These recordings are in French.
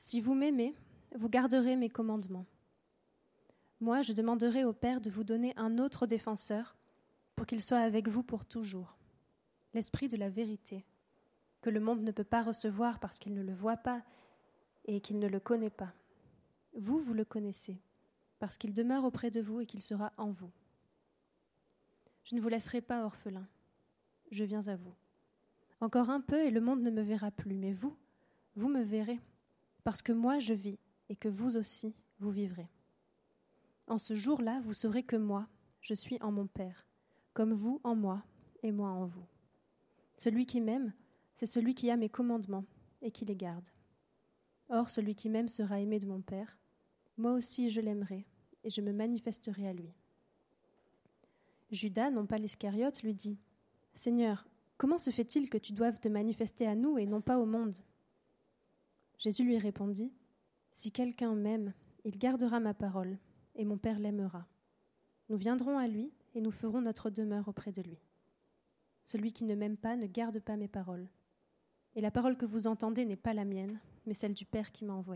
Si vous m'aimez, vous garderez mes commandements. Moi, je demanderai au Père de vous donner un autre défenseur pour qu'il soit avec vous pour toujours, l'Esprit de la vérité, que le monde ne peut pas recevoir parce qu'il ne le voit pas et qu'il ne le connaît pas. Vous, vous le connaissez, parce qu'il demeure auprès de vous et qu'il sera en vous. Je ne vous laisserai pas orphelin, je viens à vous. Encore un peu et le monde ne me verra plus, mais vous, vous me verrez, parce que moi je vis et que vous aussi, vous vivrez. En ce jour-là, vous saurez que moi, je suis en mon Père, comme vous en moi et moi en vous. Celui qui m'aime, c'est celui qui a mes commandements et qui les garde. Or, celui qui m'aime sera aimé de mon Père. Moi aussi, je l'aimerai et je me manifesterai à lui. Judas, non pas l'Iscariote, lui dit « Seigneur, comment se fait-il que tu doives te manifester à nous et non pas au monde ?» Jésus lui répondit « Si quelqu'un m'aime, il gardera ma parole, et mon Père l'aimera. Nous viendrons à lui et nous ferons notre demeure auprès de lui. Celui qui ne m'aime pas ne garde pas mes paroles. Et la parole que vous entendez n'est pas la mienne, mais celle du Père qui m'a envoyé. »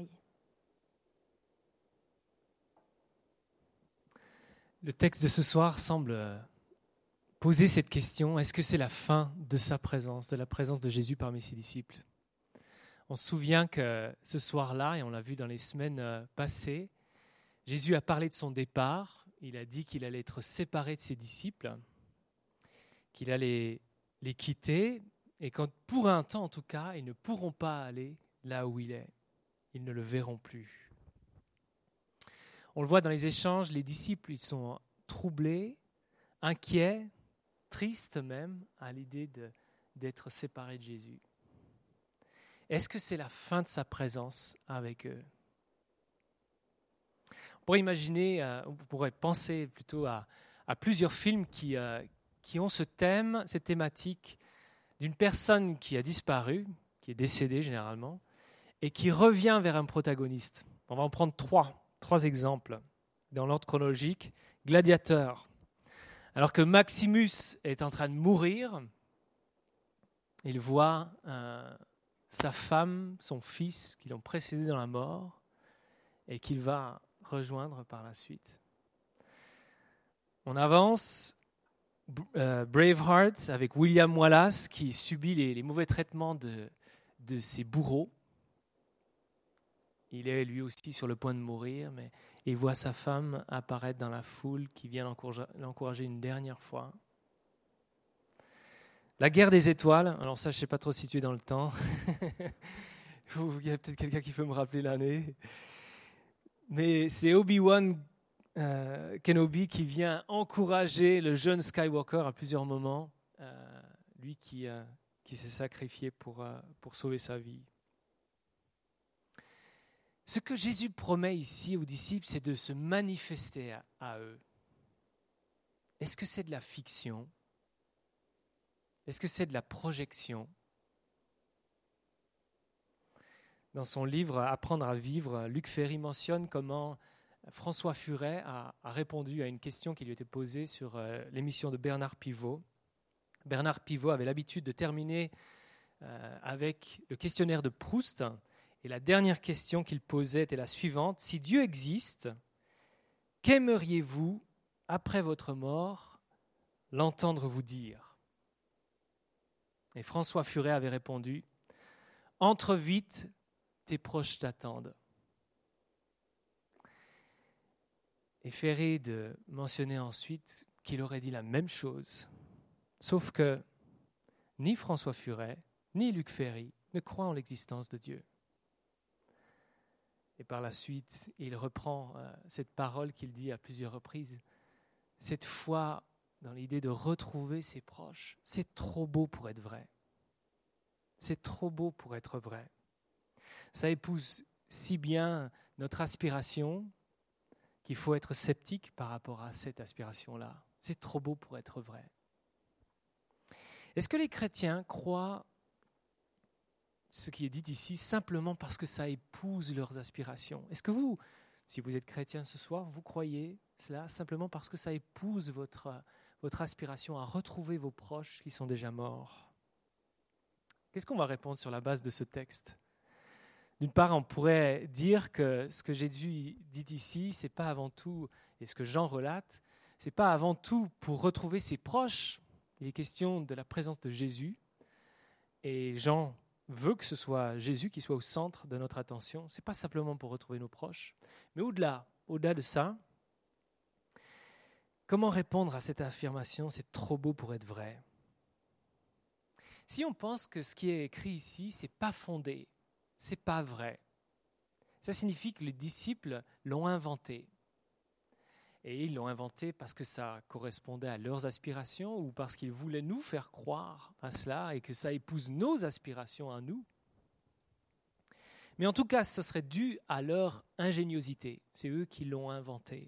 Le texte de ce soir semble poser cette question, est-ce que c'est la fin de sa présence, de la présence de Jésus parmi ses disciples ? On se souvient que ce soir-là, et on l'a vu dans les semaines passées, Jésus a parlé de son départ, il a dit qu'il allait être séparé de ses disciples, qu'il allait les quitter, et quand pour un temps en tout cas, ils ne pourront pas aller là où il est, ils ne le verront plus. On le voit dans les échanges, les disciples ils sont troublés, inquiets, tristes même à l'idée d'être séparés de Jésus. Est-ce que c'est la fin de sa présence avec eux ? On pourrait imaginer, on pourrait penser plutôt à plusieurs films qui ont ce thème, cette thématique d'une personne qui a disparu, qui est décédée généralement, et qui revient vers un protagoniste. On va en prendre trois exemples dans l'ordre chronologique. Gladiateur. Alors que Maximus est en train de mourir, il voit sa femme, son fils, qui l'ont précédé dans la mort et qu'il va rejoindre par la suite. On avance, Braveheart avec William Wallace qui subit les mauvais traitements de ses bourreaux. Il est lui aussi sur le point de mourir, mais il voit sa femme apparaître dans la foule qui vient l'encourager une dernière fois. La guerre des étoiles, alors ça je ne sais pas trop situé dans le temps. Il y a peut-être quelqu'un qui peut me rappeler l'année. Mais c'est Obi-Wan Kenobi qui vient encourager le jeune Skywalker à plusieurs moments, lui qui s'est sacrifié pour sauver sa vie. Ce que Jésus promet ici aux disciples, c'est de se manifester à eux. Est-ce que c'est de la fiction ? Est-ce que c'est de la projection ? Dans son livre « Apprendre à vivre », Luc Ferry mentionne comment François Furet a répondu à une question qui lui était posée sur l'émission de Bernard Pivot. Bernard Pivot avait l'habitude de terminer avec le questionnaire de Proust. Et la dernière question qu'il posait était la suivante. Si Dieu existe, qu'aimeriez-vous, après votre mort, l'entendre vous dire ? Et François Furet avait répondu « Entre vite, tes proches t'attendent ». Et Ferré de mentionner ensuite qu'il aurait dit la même chose, sauf que ni François Furet, ni Luc Ferry ne croient en l'existence de Dieu. Et par la suite, il reprend cette parole qu'il dit à plusieurs reprises. Cette foi dans l'idée de retrouver ses proches, c'est trop beau pour être vrai. C'est trop beau pour être vrai. Ça épouse si bien notre aspiration qu'il faut être sceptique par rapport à cette aspiration-là. C'est trop beau pour être vrai. Est-ce que les chrétiens croient ce qui est dit ici simplement parce que ça épouse leurs aspirations ? Est-ce que vous, si vous êtes chrétien ce soir, vous croyez cela simplement parce que ça épouse votre aspiration à retrouver vos proches qui sont déjà morts ? Qu'est-ce qu'on va répondre sur la base de ce texte ? D'une part, on pourrait dire que ce que Jésus dit ici, c'est pas avant tout, et ce que Jean relate, c'est pas avant tout pour retrouver ses proches. Il est question de la présence de Jésus, et Jean veut que ce soit Jésus qui soit au centre de notre attention. C'est pas simplement pour retrouver nos proches, mais au-delà de ça, comment répondre à cette affirmation, c'est trop beau pour être vrai? Si on pense que ce qui est écrit ici, c'est pas fondé, c'est pas vrai, ça signifie que les disciples l'ont inventé. Et ils l'ont inventé parce que ça correspondait à leurs aspirations ou parce qu'ils voulaient nous faire croire à cela et que ça épouse nos aspirations à nous. Mais en tout cas, ce serait dû à leur ingéniosité. C'est eux qui l'ont inventé.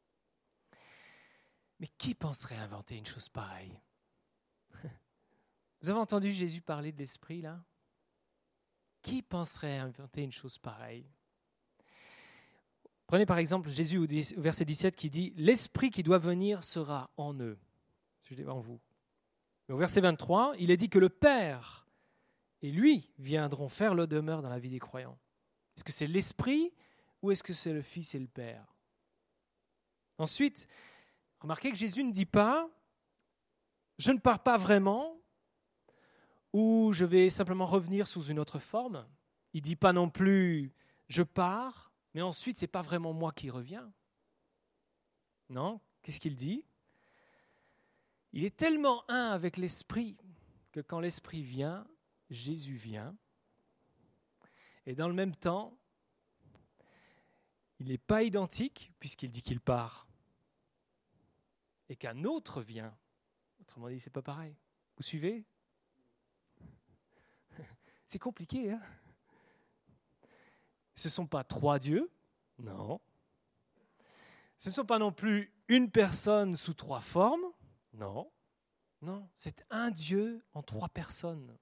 Mais qui penserait inventer une chose pareille? Vous avez entendu Jésus parler de l'Esprit, là? Qui penserait inventer une chose pareille? Prenez par exemple Jésus au verset 17 qui dit « L'Esprit qui doit venir sera en eux. » Je l'ai en vous. Mais au verset 23, il est dit que le Père et lui viendront faire leur demeure dans la vie des croyants. Est-ce que c'est l'Esprit ou est-ce que c'est le Fils et le Père? Ensuite, remarquez que Jésus ne dit pas « Je ne pars pas vraiment » ou « Je vais simplement revenir sous une autre forme ». Il ne dit pas non plus « Je pars ». Mais ensuite, ce n'est pas vraiment moi qui reviens. Non, qu'est-ce qu'il dit? Il est tellement un avec l'Esprit que quand l'Esprit vient, Jésus vient. Et dans le même temps, il n'est pas identique puisqu'il dit qu'il part. Et qu'un autre vient. Autrement dit, ce n'est pas pareil. Vous suivez? C'est compliqué, hein? Ce ne sont pas trois dieux, non. Ce ne sont pas non plus une personne sous trois formes, non. Non, c'est un Dieu en trois personnes.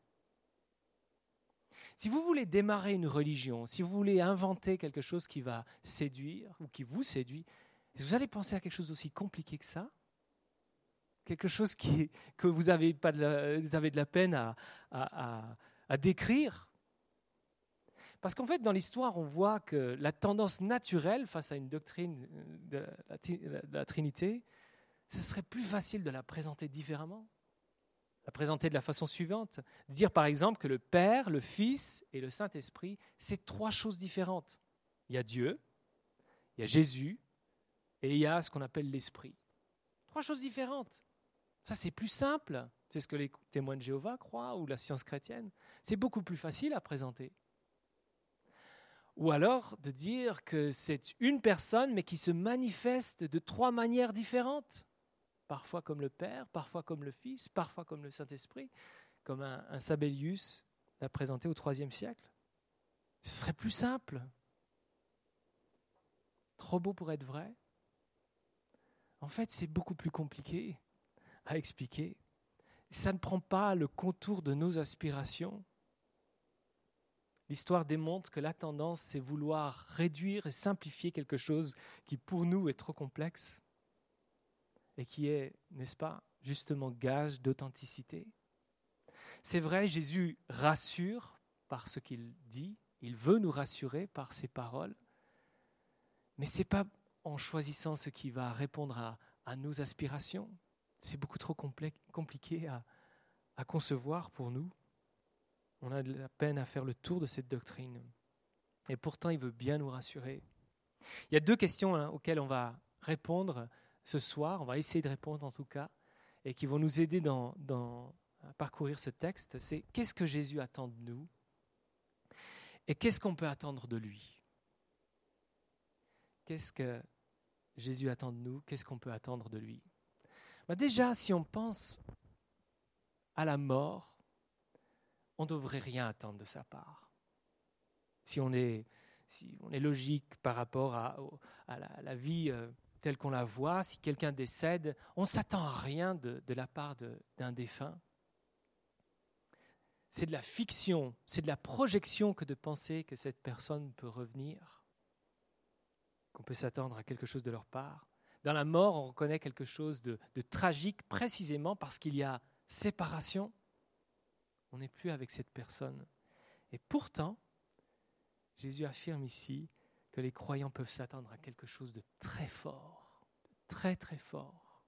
Si vous voulez démarrer une religion, si vous voulez inventer quelque chose qui va séduire ou qui vous séduit, vous allez penser à quelque chose d'aussi compliqué que ça? Quelque chose que vous avez de la peine à décrire? Parce qu'en fait, dans l'histoire, on voit que la tendance naturelle face à une doctrine de la Trinité, ce serait plus facile de la présenter différemment. La présenter de la façon suivante. De dire par exemple que le Père, le Fils et le Saint-Esprit, c'est trois choses différentes. Il y a Dieu, il y a Jésus et il y a ce qu'on appelle l'Esprit. Trois choses différentes. Ça, c'est plus simple. C'est ce que les témoins de Jéhovah croient ou la science chrétienne. C'est beaucoup plus facile à présenter. Ou alors de dire que c'est une personne, mais qui se manifeste de trois manières différentes. Parfois comme le Père, parfois comme le Fils, parfois comme le Saint-Esprit, comme un Sabellius l'a présenté au IIIe siècle. Ce serait plus simple. Trop beau pour être vrai. En fait, c'est beaucoup plus compliqué à expliquer. Ça ne prend pas le contour de nos aspirations. L'histoire démontre que la tendance, c'est vouloir réduire et simplifier quelque chose qui, pour nous, est trop complexe et qui est, n'est-ce pas, justement gage d'authenticité. C'est vrai, Jésus rassure par ce qu'il dit, il veut nous rassurer par ses paroles, mais ce n'est pas en choisissant ce qui va répondre à nos aspirations. C'est beaucoup trop compliqué à concevoir pour nous. On a de la peine à faire le tour de cette doctrine. Et pourtant, il veut bien nous rassurer. Il y a deux questions auxquelles on va répondre ce soir. On va essayer de répondre en tout cas, et qui vont nous aider à parcourir ce texte. C'est qu'est-ce que Jésus attend de nous? Et qu'est-ce qu'on peut attendre de lui? Qu'est-ce que Jésus attend de nous? Qu'est-ce qu'on peut attendre de lui? Déjà, si on pense à la mort, on ne devrait rien attendre de sa part. Si on est logique par rapport à la vie telle qu'on la voit, si quelqu'un décède, on ne s'attend à rien de la part d'un défunt. C'est de la fiction, c'est de la projection que de penser que cette personne peut revenir, qu'on peut s'attendre à quelque chose de leur part. Dans la mort, on reconnaît quelque chose de tragique précisément parce qu'il y a séparation. On n'est plus avec cette personne. Et pourtant, Jésus affirme ici que les croyants peuvent s'attendre à quelque chose de très fort, de très très fort.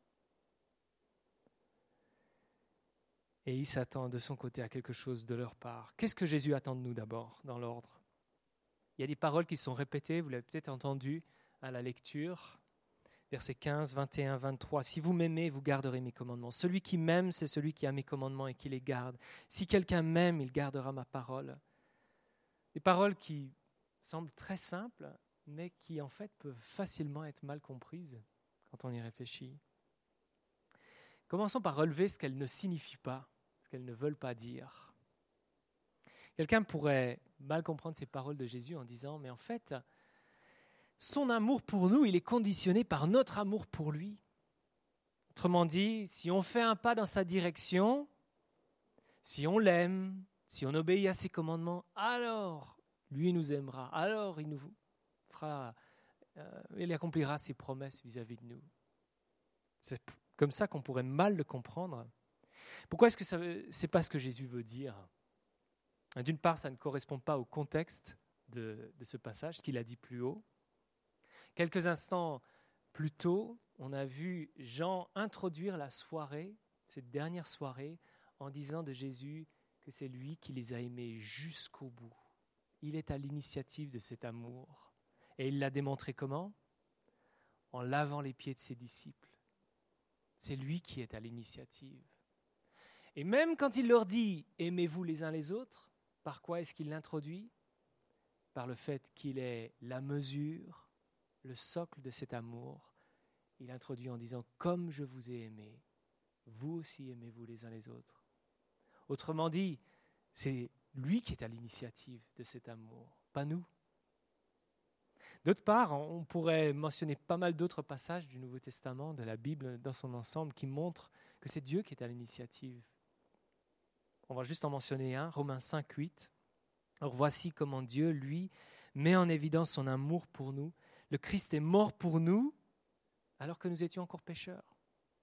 Et il s'attend de son côté à quelque chose de leur part. Qu'est-ce que Jésus attend de nous d'abord, dans l'ordre ? Il y a des paroles qui sont répétées, vous l'avez peut-être entendu à la lecture. Versets 15, 21, 23. « Si vous m'aimez, vous garderez mes commandements. Celui qui m'aime, c'est celui qui a mes commandements et qui les garde. Si quelqu'un m'aime, il gardera ma parole. » Des paroles qui semblent très simples, mais qui en fait peuvent facilement être mal comprises quand on y réfléchit. Commençons par relever ce qu'elles ne signifient pas, ce qu'elles ne veulent pas dire. Quelqu'un pourrait mal comprendre ces paroles de Jésus en disant « Mais en fait, son amour pour nous, il est conditionné par notre amour pour lui. » Autrement dit, si on fait un pas dans sa direction, si on l'aime, si on obéit à ses commandements, alors lui nous aimera, alors il nous fera, il accomplira ses promesses vis-à-vis de nous. C'est comme ça qu'on pourrait mal le comprendre. Pourquoi est-ce que c'est pas ce que Jésus veut dire ? D'une part, ça ne correspond pas au contexte de ce passage, ce qu'il a dit plus haut. Quelques instants plus tôt, on a vu Jean introduire la soirée, cette dernière soirée, en disant de Jésus que c'est lui qui les a aimés jusqu'au bout. Il est à l'initiative de cet amour. Et il l'a démontré comment ? En lavant les pieds de ses disciples. C'est lui qui est à l'initiative. Et même quand il leur dit « aimez-vous les uns les autres », par quoi est-ce qu'il l'introduit ? Par le fait qu'il est la mesure, le socle de cet amour. Il introduit en disant « comme je vous ai aimé, vous aussi aimez-vous les uns les autres ». Autrement dit, c'est lui qui est à l'initiative de cet amour, pas nous. D'autre part, on pourrait mentionner pas mal d'autres passages du Nouveau Testament, de la Bible dans son ensemble, qui montrent que c'est Dieu qui est à l'initiative. On va juste en mentionner un, Romains 5, 8. « Or voici comment Dieu, lui, met en évidence son amour pour nous. Le Christ est mort pour nous alors que nous étions encore pécheurs. »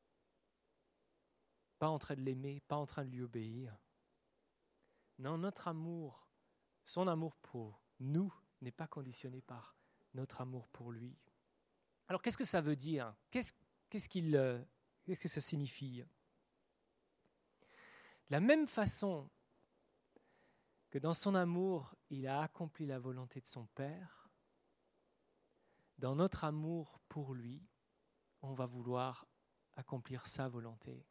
Pas en train de l'aimer, pas en train de lui obéir. Non, notre amour, son amour pour nous n'est pas conditionné par notre amour pour lui. Alors qu'est-ce que ça veut dire ? Qu'est-ce que ça signifie ? De la même façon que dans son amour, il a accompli la volonté de son Père, dans notre amour pour lui, on va vouloir accomplir sa volonté.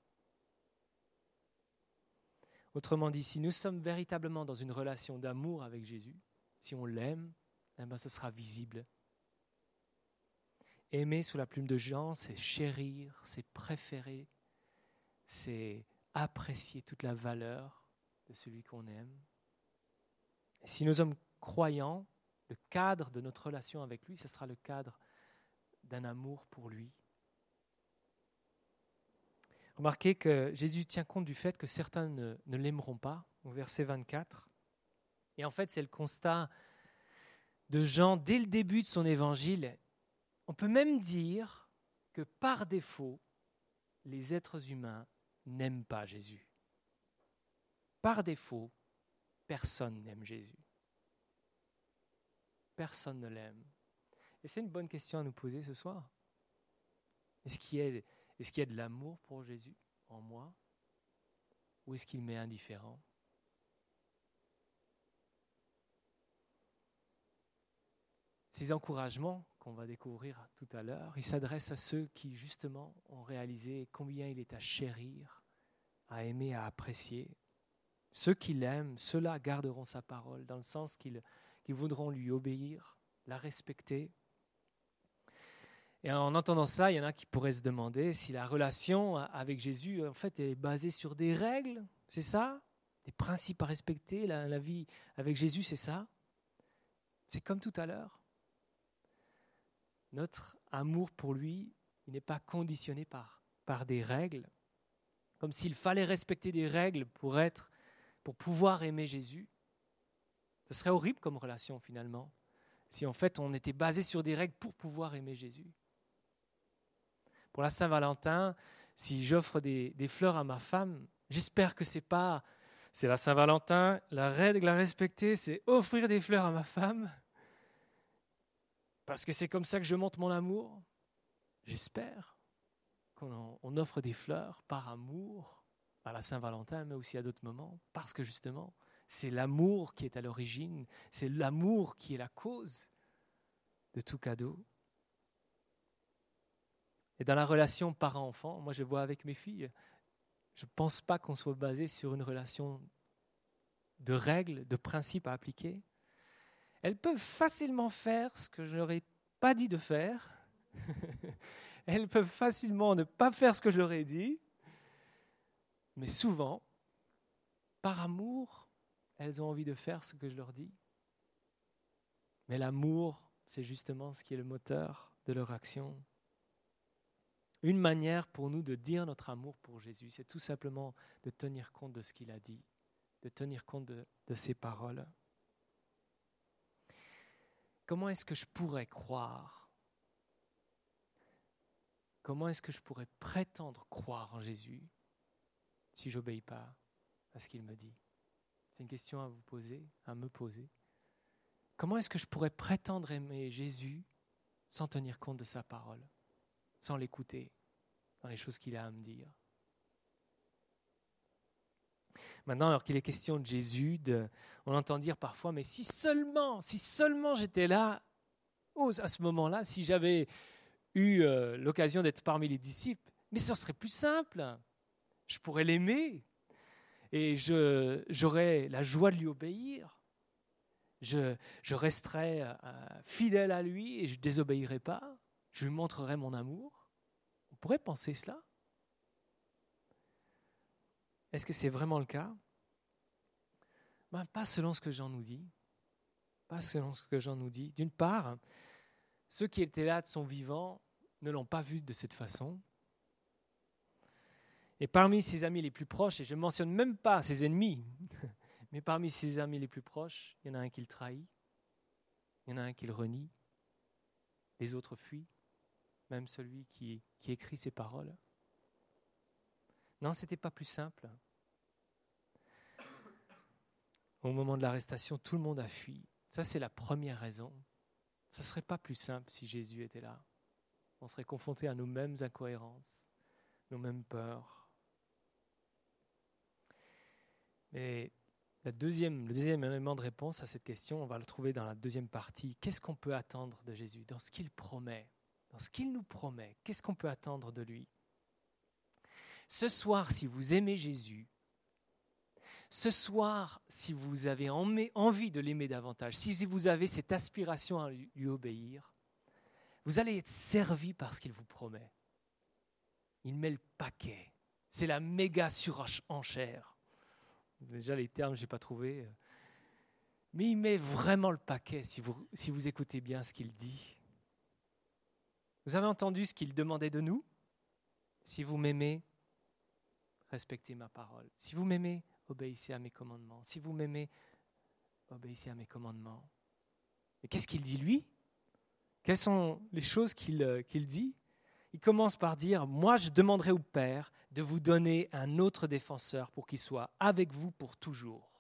Autrement dit, si nous sommes véritablement dans une relation d'amour avec Jésus, si on l'aime, eh bien, ça sera visible. Aimer sous la plume de Jean, c'est chérir, c'est préférer, c'est apprécier toute la valeur de celui qu'on aime. Et si nous sommes croyants, le cadre de notre relation avec lui, ce sera le cadre d'un amour pour lui. Remarquez que Jésus tient compte du fait que certains ne l'aimeront pas, au verset 24. Et en fait, c'est le constat de Jean dès le début de son évangile. On peut même dire que par défaut, les êtres humains n'aiment pas Jésus. Par défaut, personne n'aime Jésus. Personne ne l'aime. Et c'est une bonne question à nous poser ce soir. Est-ce qu'il y a de l'amour pour Jésus en moi, ou est-ce qu'il m'est indifférent ? Ces encouragements qu'on va découvrir tout à l'heure, ils s'adressent à ceux qui justement ont réalisé combien il est à chérir, à aimer, à apprécier. Ceux qui l'aiment, ceux-là garderont sa parole, dans le sens qu'ils voudront lui obéir, la respecter. Et en entendant ça, il y en a qui pourraient se demander si la relation avec Jésus, en fait, est basée sur des règles, c'est ça ? Des principes à respecter, la vie avec Jésus, c'est ça ? C'est comme tout à l'heure. Notre amour pour lui, il n'est pas conditionné par des règles, comme s'il fallait respecter des règles pour pouvoir aimer Jésus. Ce serait horrible comme relation finalement, si en fait on était basé sur des règles pour pouvoir aimer Jésus. Pour la Saint-Valentin, si j'offre des fleurs à ma femme, j'espère que c'est la Saint-Valentin, la règle à respecter, c'est offrir des fleurs à ma femme. Parce que c'est comme ça que je montre mon amour. J'espère qu'on offre des fleurs par amour à la Saint-Valentin, mais aussi à d'autres moments, parce que justement, c'est l'amour qui est à l'origine, c'est l'amour qui est la cause de tout cadeau. Et dans la relation parent-enfant, moi je vois avec mes filles, je ne pense pas qu'on soit basé sur une relation de règles, de principes à appliquer. Elles peuvent facilement faire ce que je leur ai pas dit de faire. Elles peuvent facilement ne pas faire ce que je leur ai dit. Mais souvent, par amour, elles ont envie de faire ce que je leur dis. Mais l'amour, c'est justement ce qui est le moteur de leur action. Une manière pour nous de dire notre amour pour Jésus, c'est tout simplement de tenir compte de ce qu'il a dit, de tenir compte de ses paroles. Comment est-ce que je pourrais croire? Comment est-ce que je pourrais prétendre croire en Jésus si je n'obéis pas à ce qu'il me dit? C'est une question à vous poser, à me poser. Comment est-ce que je pourrais prétendre aimer Jésus sans tenir compte de sa parole, sans l'écouter dans les choses qu'il a à me dire? Maintenant, alors qu'il est question de Jésus, on entend dire parfois, mais si seulement j'étais là, à ce moment-là, si j'avais eu l'occasion d'être parmi les disciples, mais ce serait plus simple. Je pourrais l'aimer et j'aurais la joie de lui obéir. Je resterais fidèle à lui et je ne désobéirais pas. Je lui montrerais mon amour. On pourrait penser cela. Est-ce que c'est vraiment le cas? Pas selon ce que Jean nous dit. Pas selon ce que Jean nous dit. D'une part, ceux qui étaient là de son vivant ne l'ont pas vu de cette façon. Et parmi ses amis les plus proches, et je ne mentionne même pas ses ennemis, mais parmi ses amis les plus proches, il y en a un qui le trahit, il y en a un qui le renie, les autres fuient, même celui qui écrit ces paroles. Non, ce n'était pas plus simple. Au moment de l'arrestation, tout le monde a fui. Ça, c'est la première raison. Ça ne serait pas plus simple si Jésus était là. On serait confronté à nos mêmes incohérences, nos mêmes peurs. Mais le deuxième élément de réponse à cette question, on va le trouver dans la deuxième partie. Qu'est-ce qu'on peut attendre de Jésus dans ce qu'il promet, dans ce qu'il nous promet? Qu'est-ce qu'on peut attendre de lui? Ce soir, si vous aimez Jésus, ce soir, si vous avez envie de l'aimer davantage, si vous avez cette aspiration à lui obéir, vous allez être servi par ce qu'il vous promet. Il met le paquet. C'est la méga surenchère. Déjà, les termes, je n'ai pas trouvé. Mais il met vraiment le paquet si vous écoutez bien ce qu'il dit. Vous avez entendu ce qu'il demandait de nous? Si vous m'aimez, respectez ma parole. Si vous m'aimez, obéissez à mes commandements. Si vous m'aimez, obéissez à mes commandements. Et qu'est-ce qu'il dit, lui? Quelles sont les choses qu'il dit? Il commence par dire, moi je demanderai au Père de vous donner un autre défenseur pour qu'il soit avec vous pour toujours.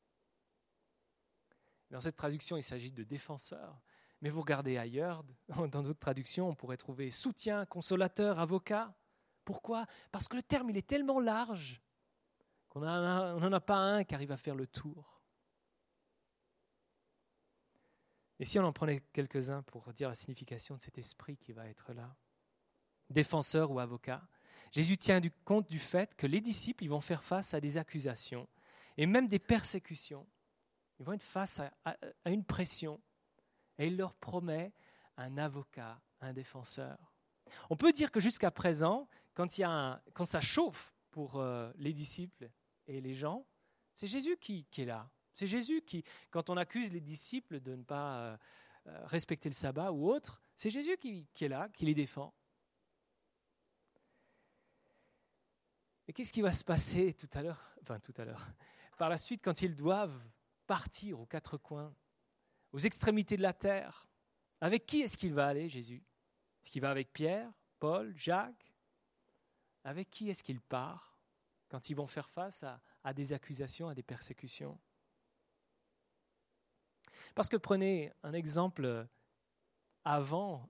Dans cette traduction, il s'agit de défenseur. Mais vous regardez ailleurs, dans d'autres traductions, on pourrait trouver soutien, consolateur, avocat. Pourquoi? Parce que le terme, il est tellement large qu'on n'en a pas un qui arrive à faire le tour. Et si on en prenait quelques-uns pour dire la signification de cet esprit qui va être là? Défenseur ou avocat. Jésus tient compte du fait que les disciples ils vont faire face à des accusations et même des persécutions. Ils vont être face à une pression et il leur promet un avocat, un défenseur. On peut dire que jusqu'à présent, quand ça chauffe pour les disciples et les gens, c'est Jésus qui est là. C'est Jésus qui, quand on accuse les disciples de ne pas respecter le sabbat ou autre, c'est Jésus qui est là, qui les défend. Et qu'est-ce qui va se passer tout à l'heure, par la suite, quand ils doivent partir aux quatre coins, aux extrémités de la terre? Avec qui est-ce qu'il va aller, Jésus? Est-ce qu'il va avec Pierre, Paul, Jacques? Avec qui est-ce qu'il part quand ils vont faire face à des accusations, à des persécutions? Parce que prenez un exemple avant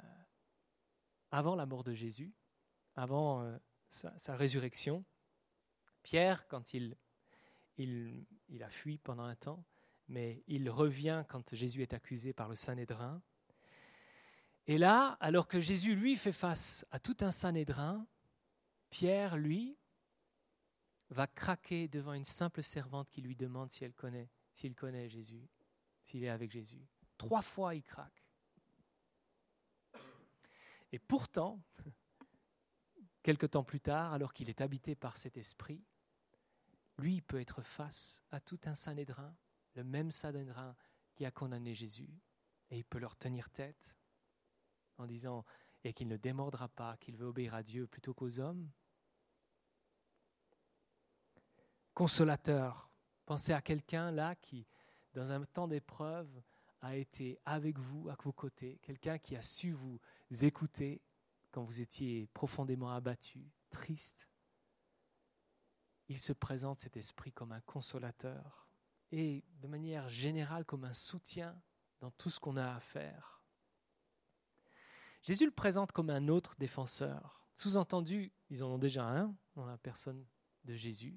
la mort de Jésus, avant sa résurrection. Pierre, quand il a fui pendant un temps, mais il revient quand Jésus est accusé par le Sanhédrin. Et là, alors que Jésus, lui, fait face à tout un Sanhédrin, Pierre, lui, va craquer devant une simple servante qui lui demande s'il connaît Jésus, s'il est avec Jésus. 3 fois, il craque. Et pourtant, quelque temps plus tard, alors qu'il est habité par cet esprit, lui peut être face à tout un Sanhédrin, le même Sanhédrin qui a condamné Jésus, et il peut leur tenir tête en disant et qu'il ne démordra pas, qu'il veut obéir à Dieu plutôt qu'aux hommes. Consolateur, pensez à quelqu'un là qui, dans un temps d'épreuve, a été avec vous, à vos côtés, quelqu'un qui a su vous écouter quand vous étiez profondément abattu, triste. Il se présente cet esprit comme un consolateur et de manière générale comme un soutien dans tout ce qu'on a à faire. Jésus le présente comme un autre défenseur. Sous-entendu, ils en ont déjà un dans la personne de Jésus.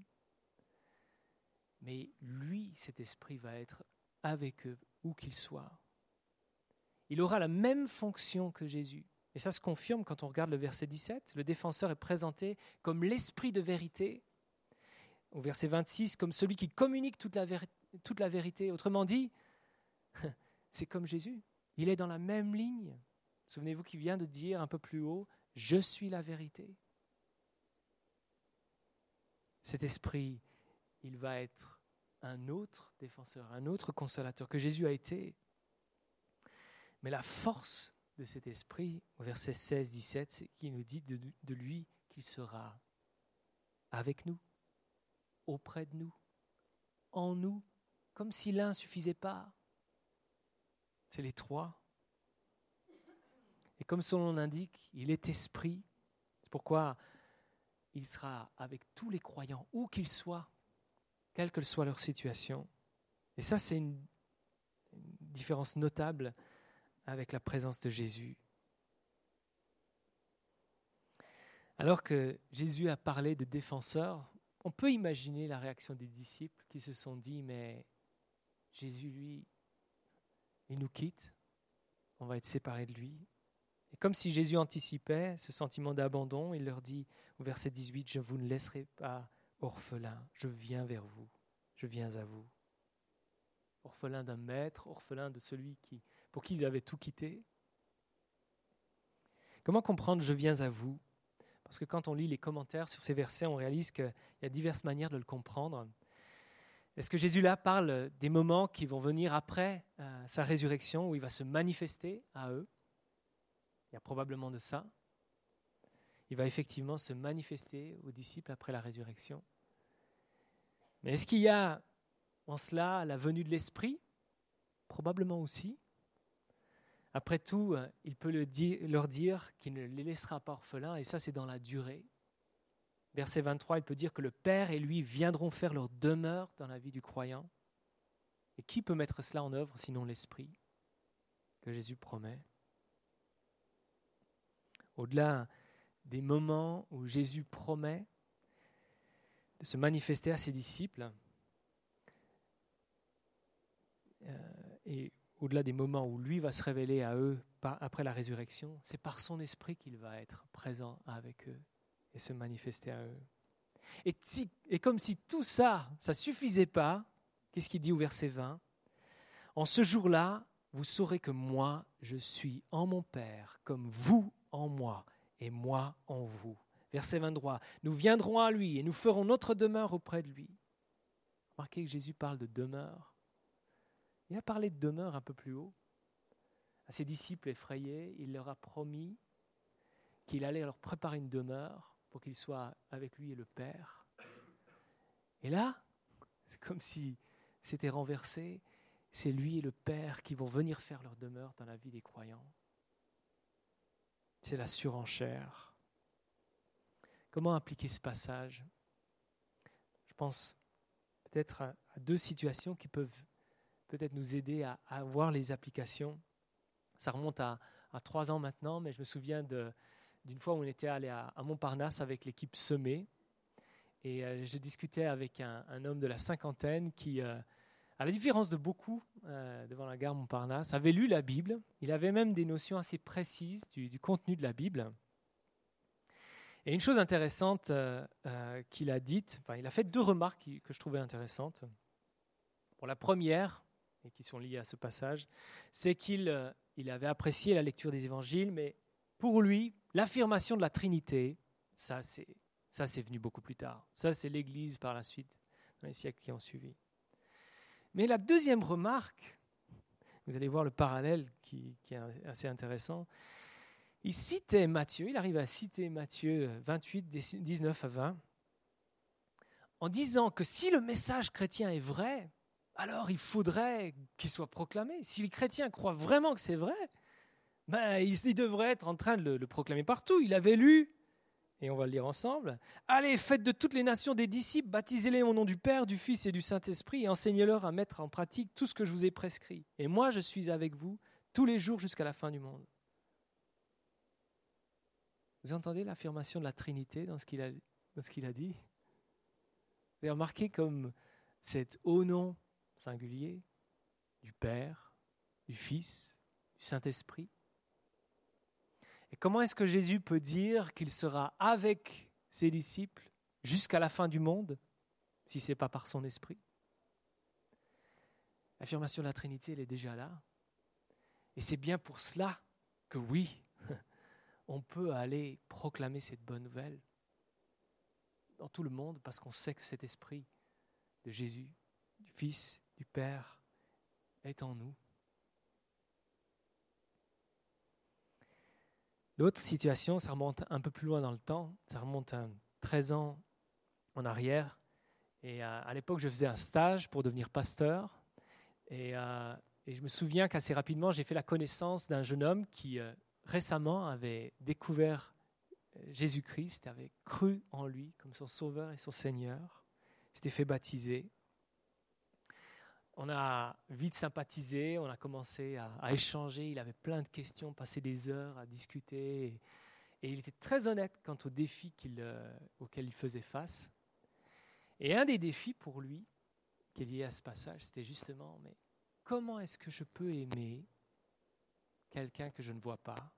Mais lui, cet esprit, va être avec eux, où qu'ils soient. Il aura la même fonction que Jésus. Et ça se confirme quand on regarde le verset 17. Le défenseur est présenté comme l'esprit de vérité. Au verset 26, comme celui qui communique toute la vérité. Autrement dit, c'est comme Jésus. Il est dans la même ligne. Souvenez-vous qu'il vient de dire un peu plus haut, « Je suis la vérité ». Cet esprit, il va être un autre défenseur, un autre consolateur que Jésus a été. Mais la force de cet esprit, au verset 16-17, c'est qu'il nous dit de lui qu'il sera avec nous, auprès de nous, en nous, comme si l'un ne suffisait pas. C'est les 3. Et comme son nom l'indique, il est esprit. C'est pourquoi il sera avec tous les croyants, où qu'ils soient, quelle que soit leur situation. Et ça, c'est une différence notable avec la présence de Jésus. Alors que Jésus a parlé de défenseurs, on peut imaginer la réaction des disciples qui se sont dit, mais Jésus, lui, il nous quitte, on va être séparés de lui. Et comme si Jésus anticipait ce sentiment d'abandon, il leur dit au verset 18, « Je vous ne laisserai pas orphelins, je viens vers vous, je viens à vous. » Orphelin d'un maître, orphelin de celui pour qui ils avaient tout quitté. Comment comprendre « je viens à vous » ? Parce que quand on lit les commentaires sur ces versets, on réalise qu'il y a diverses manières de le comprendre. Est-ce que Jésus là parle des moments qui vont venir après sa résurrection, où il va se manifester à eux ? Il y a probablement de ça. Il va effectivement se manifester aux disciples après la résurrection. Mais est-ce qu'il y a en cela la venue de l'Esprit ? Probablement aussi. Après tout, il peut leur dire qu'il ne les laissera pas orphelins, et ça c'est dans la durée. Verset 23, il peut dire que le Père et lui viendront faire leur demeure dans la vie du croyant. Et qui peut mettre cela en œuvre sinon l'Esprit que Jésus promet ? Au-delà des moments où Jésus promet de se manifester à ses disciples, et au-delà des moments où lui va se révéler à eux après la résurrection, c'est par son esprit qu'il va être présent avec eux et se manifester à eux. Et comme si tout ça ne suffisait pas, qu'est-ce qu'il dit au verset 20 ? En ce jour-là, vous saurez que moi, je suis en mon Père, comme vous en moi, et moi en vous. Verset 23, nous viendrons à lui et nous ferons notre demeure auprès de lui. Remarquez que Jésus parle de demeure. Il a parlé de demeure un peu plus haut. À ses disciples effrayés, il leur a promis qu'il allait leur préparer une demeure pour qu'ils soient avec lui et le Père. Et là, c'est comme si c'était renversé. C'est lui et le Père qui vont venir faire leur demeure dans la vie des croyants. C'est la surenchère. Comment appliquer ce passage ? Je pense peut-être à 2 situations qui peuvent peut-être nous aider à voir les applications. Ça remonte à 3 ans maintenant, mais je me souviens d'une fois où on était allé à Montparnasse avec l'équipe Semé. Et j'ai discuté avec un homme de la cinquantaine qui, à la différence de beaucoup devant la gare Montparnasse, avait lu la Bible. Il avait même des notions assez précises du contenu de la Bible. Et une chose intéressante qu'il a dite, il a fait 2 remarques que je trouvais intéressantes. Bon, la première, et qui sont liées à ce passage, c'est qu'il avait apprécié la lecture des évangiles, mais pour lui, l'affirmation de la Trinité, ça c'est venu beaucoup plus tard. Ça, c'est l'Église par la suite, dans les siècles qui ont suivi. Mais la deuxième remarque, vous allez voir le parallèle qui est assez intéressant, il arrive à citer Matthieu 28, 19 à 20, en disant que si le message chrétien est vrai, alors il faudrait qu'il soit proclamé. Si les chrétiens croient vraiment que c'est vrai, ils devraient être en train de le proclamer partout. Il avait lu, et on va le lire ensemble, « Allez, faites de toutes les nations des disciples, baptisez-les au nom du Père, du Fils et du Saint-Esprit, et enseignez-leur à mettre en pratique tout ce que je vous ai prescrit. Et moi, je suis avec vous tous les jours jusqu'à la fin du monde. » Vous entendez l'affirmation de la Trinité dans ce qu'il a dit? Vous avez remarqué comme c'est au nom singulier du Père, du Fils, du Saint-Esprit. Et comment est-ce que Jésus peut dire qu'il sera avec ses disciples jusqu'à la fin du monde si ce n'est pas par son Esprit? L'affirmation de la Trinité, elle est déjà là. Et c'est bien pour cela que oui, on peut aller proclamer cette bonne nouvelle dans tout le monde parce qu'on sait que cet esprit de Jésus, du Fils, du Père, est en nous. L'autre situation, ça remonte un peu plus loin dans le temps, ça remonte à 13 ans en arrière. Et à l'époque, je faisais un stage pour devenir pasteur. Et je me souviens qu'assez rapidement, j'ai fait la connaissance d'un jeune homme qui récemment avait découvert Jésus-Christ, avait cru en lui comme son sauveur et son Seigneur, s'était fait baptiser. On a vite sympathisé, on a commencé à échanger, il avait plein de questions, passé des heures à discuter, et il était très honnête quant aux défis auxquels il faisait face. Et un des défis pour lui, qui est lié à ce passage, c'était justement, mais comment est-ce que je peux aimer quelqu'un que je ne vois pas?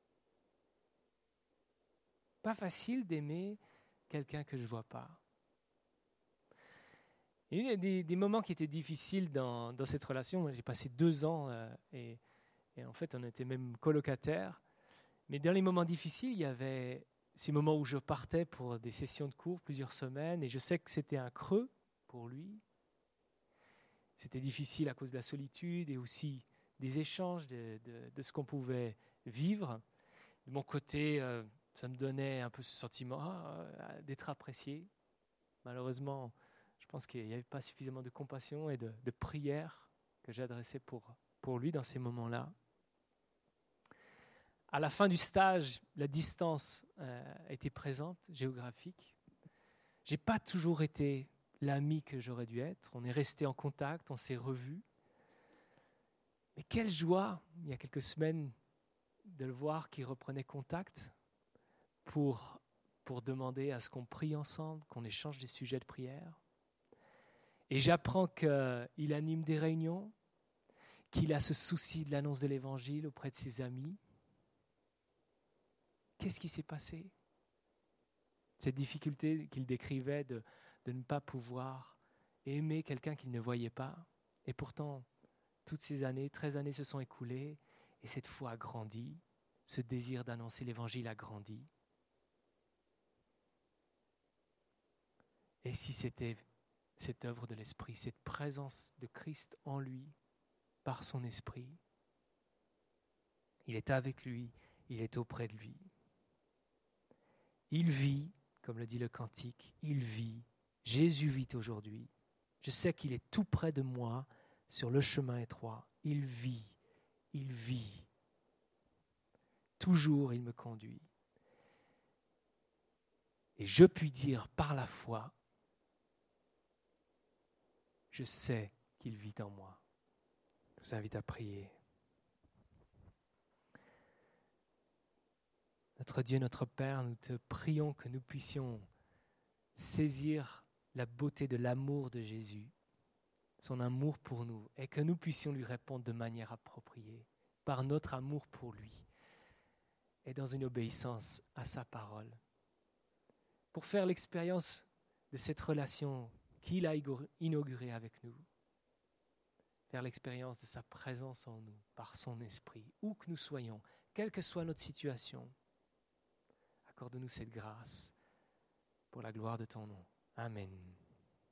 Pas facile d'aimer quelqu'un que je ne vois pas. Il y a eu des moments qui étaient difficiles dans cette relation. Moi, j'ai passé 2 ans et en fait, on était même colocataires. Mais dans les moments difficiles, il y avait ces moments où je partais pour des sessions de cours, plusieurs semaines, et je sais que c'était un creux pour lui. C'était difficile à cause de la solitude et aussi des échanges de ce qu'on pouvait vivre. De mon côté, ça me donnait un peu ce sentiment d'être apprécié. Malheureusement, je pense qu'il n'y avait pas suffisamment de compassion et de prière que j'adressais pour lui dans ces moments-là. À la fin du stage, la distance était présente, géographique. Je n'ai pas toujours été l'ami que j'aurais dû être. On est resté en contact, on s'est revus. Mais quelle joie, il y a quelques semaines, de le voir qui reprenait contact pour demander à ce qu'on prie ensemble, qu'on échange des sujets de prière. Et j'apprends qu'il anime des réunions, qu'il a ce souci de l'annonce de l'Évangile auprès de ses amis. Qu'est-ce qui s'est passé? Cette difficulté qu'il décrivait de ne pas pouvoir aimer quelqu'un qu'il ne voyait pas. Et pourtant, toutes ces années, 13 années se sont écoulées et cette foi a grandi. Ce désir d'annoncer l'Évangile a grandi. Et si c'était cette œuvre de l'Esprit, cette présence de Christ en lui, par son Esprit, il est avec lui, il est auprès de lui. Il vit, comme le dit le cantique, il vit. Jésus vit aujourd'hui. Je sais qu'il est tout près de moi, sur le chemin étroit. Il vit, il vit. Toujours il me conduit. Et je puis dire par la foi, je sais qu'il vit en moi. Je vous invite à prier. Notre Dieu, notre Père, nous te prions que nous puissions saisir la beauté de l'amour de Jésus, son amour pour nous, et que nous puissions lui répondre de manière appropriée, par notre amour pour lui, et dans une obéissance à sa parole, pour faire l'expérience de cette relation qu'il a inaugurée avec nous, faire l'expérience de sa présence en nous, par son esprit, où que nous soyons, quelle que soit notre situation. Accorde-nous cette grâce pour la gloire de ton nom. Amen.